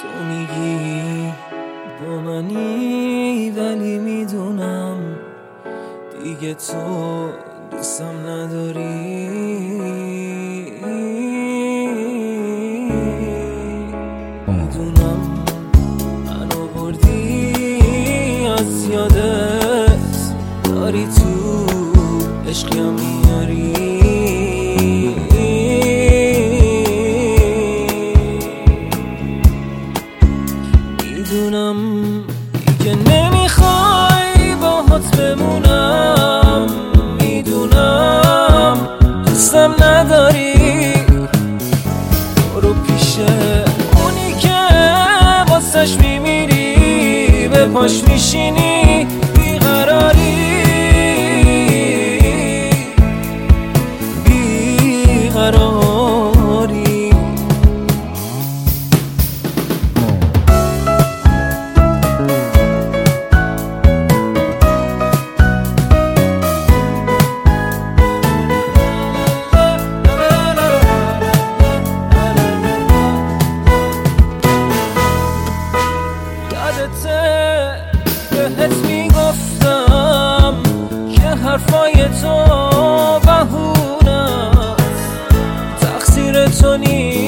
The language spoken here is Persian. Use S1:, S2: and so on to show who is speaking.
S1: تو میگی با منی ولی میدونم دیگه تو دوستم نداری. میدونم منو بردی از یادت، داری تو عشقیم میاری. میدونم دیگه نمیخوای باهات بمونم، میدونم دوستم نداری. برو پیش اونی که واسش میمیری، به پاش میشینی بیقراری. بهت میگفتم که حرفای تو بهونه است، تقصیر تو نیست.